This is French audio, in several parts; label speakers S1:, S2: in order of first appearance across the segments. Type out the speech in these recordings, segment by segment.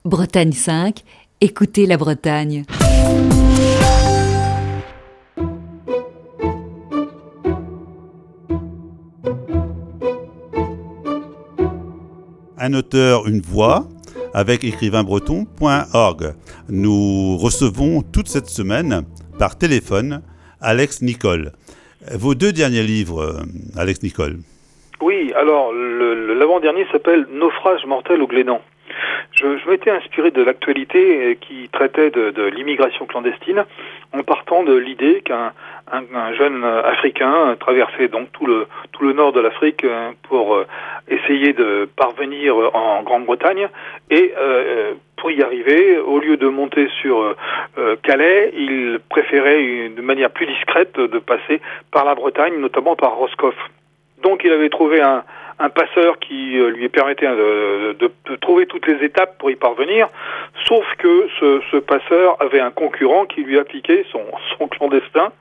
S1: Bretagne 5, écoutez la Bretagne.
S2: Un auteur, une voix, avec écrivainbreton.org. Nous recevons toute cette semaine, par téléphone, Alex Nicol. Vos deux derniers livres, Alex Nicol.
S3: Oui, alors l'avant-dernier s'appelle « Naufrage mortel au Glénan ». Je m'étais inspiré de l'actualité qui traitait de l'immigration clandestine en partant de l'idée qu'un jeune Africain traversait donc tout le nord de l'Afrique pour essayer de parvenir en Grande-Bretagne et pour y arriver, au lieu de monter sur Calais, il préférait de manière plus discrète de passer par la Bretagne, notamment par Roscoff. Donc il avait trouvé un passeur qui lui permettait de trouver toutes les étapes pour y parvenir, sauf que ce passeur avait un concurrent qui lui appliquait son clandestin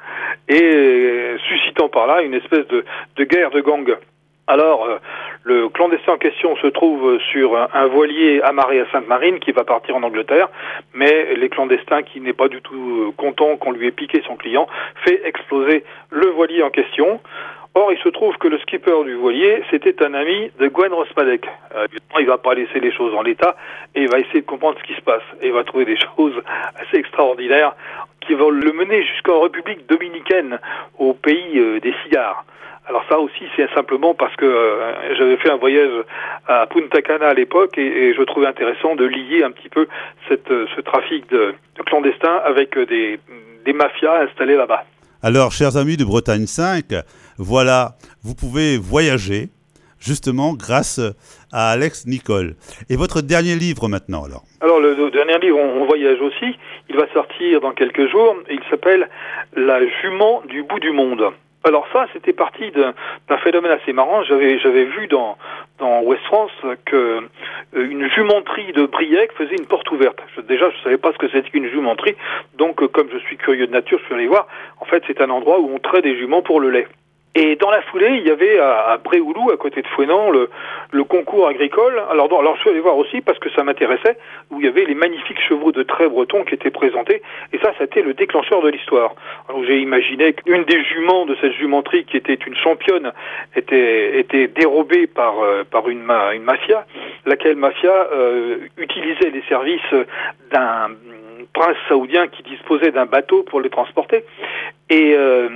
S3: et suscitant par là une espèce de guerre de gang. Alors, le clandestin en question se trouve sur un voilier amarré à Sainte-Marine qui va partir en Angleterre, mais les clandestins, qui n'est pas du tout content qu'on lui ait piqué son client, fait exploser le voilier en question. Or, il se trouve que le skipper du voilier, c'était un ami de Gwen Rospadek. Il va pas laisser les choses en l'état et il va essayer de comprendre ce qui se passe. Et il va trouver des choses assez extraordinaires qui vont le mener jusqu'en République dominicaine, au pays des cigares. Alors ça aussi, c'est simplement parce que j'avais fait un voyage à Punta Cana à l'époque et je trouvais intéressant de lier un petit peu ce trafic de clandestins avec des mafias installées là-bas.
S2: Alors, chers amis de Bretagne 5, voilà, vous pouvez voyager justement grâce à Alex Nicol. Et votre dernier livre maintenant alors ?
S3: Alors le dernier livre, on voyage aussi. Il va sortir dans quelques jours. Il s'appelle « La jument du bout du monde ». Alors ça, c'était parti d'un phénomène assez marrant. J'avais vu dans Ouest France que une jumenterie de Briec faisait une porte ouverte. Déjà, je savais pas ce que c'était qu'une jumenterie. Donc, comme je suis curieux de nature, je suis allé voir. En fait, c'est un endroit où on traite des juments pour le lait. Et dans la foulée, il y avait à Bréoulou, à côté de Fouesnant, le concours agricole. Alors je suis allé voir aussi parce que ça m'intéressait, où il y avait les magnifiques chevaux de trait bretons qui étaient présentés. Et ça a été le déclencheur de l'histoire. Alors j'ai imaginé qu'une des juments de cette jumenterie, qui était une championne, était dérobée par une mafia, laquelle mafia utilisait les services d'un prince saoudien qui disposait d'un bateau pour les transporter. Et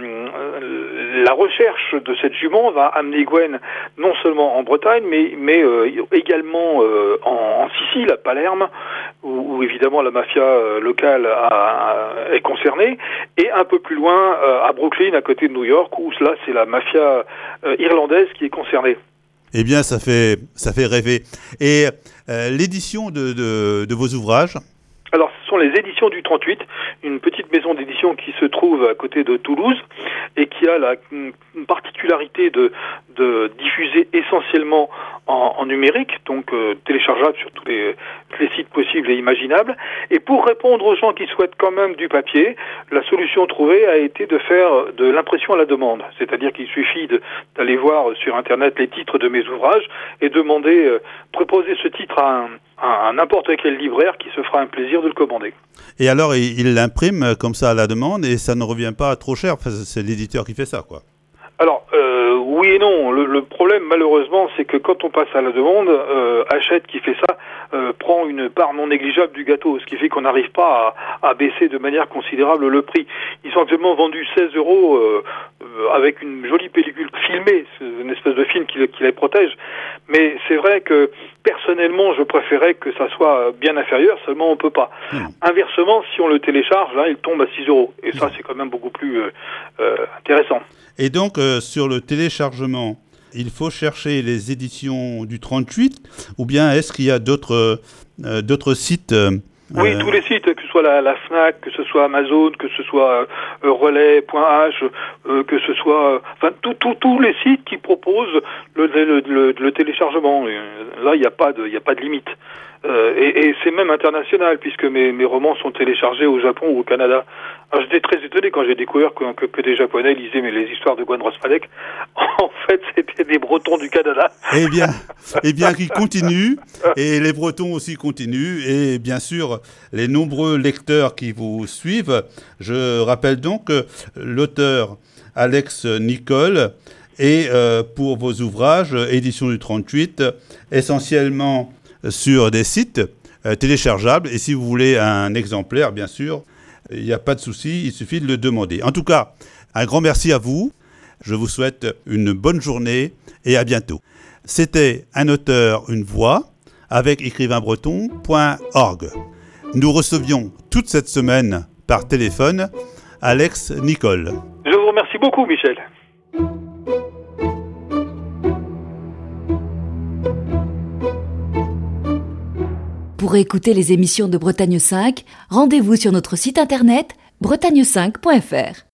S3: la recherche de cette jument va amener Gwen non seulement en Bretagne, mais également en Sicile, à Palerme, où évidemment la mafia locale est concernée, et un peu plus loin à Brooklyn, à côté de New York, où là c'est la mafia irlandaise qui est concernée.
S2: Eh bien, ça fait rêver. Et l'édition de vos ouvrages ?
S3: Alors, ce sont les éditions du 38, une petite maison d'édition qui se trouve à côté de Toulouse et qui a la particularité de diffuser essentiellement en numérique, donc téléchargeable sur tous les sites possibles et imaginables. Et pour répondre aux gens qui souhaitent quand même du papier, la solution trouvée a été de faire de l'impression à la demande. C'est-à-dire qu'il suffit d'aller voir sur Internet les titres de mes ouvrages et demander, proposer ce titre à n'importe quel libraire qui se fera un plaisir de le commander.
S2: Et alors, il l'imprime comme ça à la demande et ça ne revient pas trop cher. Enfin, c'est l'éditeur qui fait ça, quoi.
S3: Alors, oui et non. Le problème, malheureusement, c'est que quand on passe à la demande, Hachette qui fait ça prend une part non négligeable du gâteau, ce qui fait qu'on n'arrive pas à baisser de manière considérable le prix. Ils sont actuellement vendus 16 € avec une jolie pellicule filmée, c'est une espèce de film qui les protège. Mais c'est vrai que personnellement, je préférais que ça soit bien inférieur, seulement on peut pas. Inversement, si on le télécharge, là, il tombe à 6 €. Et ça, c'est quand même beaucoup plus intéressant.
S2: Et donc, sur le téléchargement, il faut chercher les éditions du 38, ou bien est-ce qu'il y a d'autres sites
S3: Oui, tous les sites, que ce soit la Fnac, que ce soit Amazon, que ce soit relais.h, que ce soit... Enfin, tous les sites qui proposent le téléchargement. Là, il n'y a pas de limite. Et c'est même international, puisque mes romans sont téléchargés au Japon ou au Canada. Alors j'étais très étonné quand j'ai découvert que des Japonais lisaient les histoires de Gwen Rospadek. En fait, c'était des Bretons du Canada.
S2: Eh bien, qu'ils continuent, et les Bretons aussi continuent, et bien sûr, les nombreux lecteurs qui vous suivent. Je rappelle donc que l'auteur Alex Nicol est pour vos ouvrages, édition du 38, essentiellement sur des sites téléchargeables. Et si vous voulez un exemplaire, bien sûr, il n'y a pas de souci, il suffit de le demander. En tout cas, un grand merci à vous. Je vous souhaite une bonne journée et à bientôt. C'était Un auteur, une voix avec écrivainbreton.org. Nous recevions toute cette semaine par téléphone Alex Nicol.
S3: Je vous remercie beaucoup, Michel.
S1: Pour écouter les émissions de Bretagne 5, rendez-vous sur notre site internet bretagne5.fr.